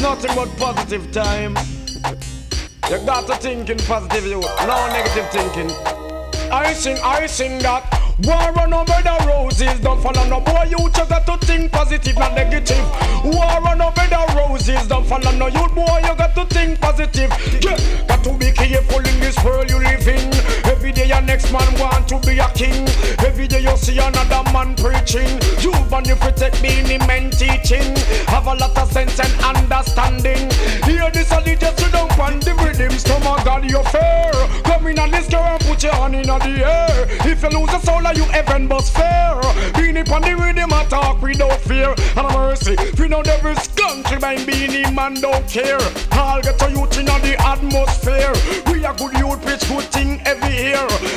nothing but positive time. You got to think in positive, you no negative thinking. I sing that war on over the roses. Don't follow no boy, you just got to think positive, not negative. War on over the roses. Don't follow no youth boy, you got to think positive. Yeah, got to be careful in this world you live in. Every day your next man want to be a king. Every day you see another man preaching. You want you protect me in men teaching. Have a lot of sense and understanding. Hear this and just sit down on the rhythms. Come on God, you're fair. Come in on this girl and put your hand in the air. If you lose a soul, you heaven bust fair. Being upon the rhythm, I talk without fear. And mercy, we know devil's country by being man don't care. I'll get to youth in the atmosphere. We are good youth, pitch good thing every year.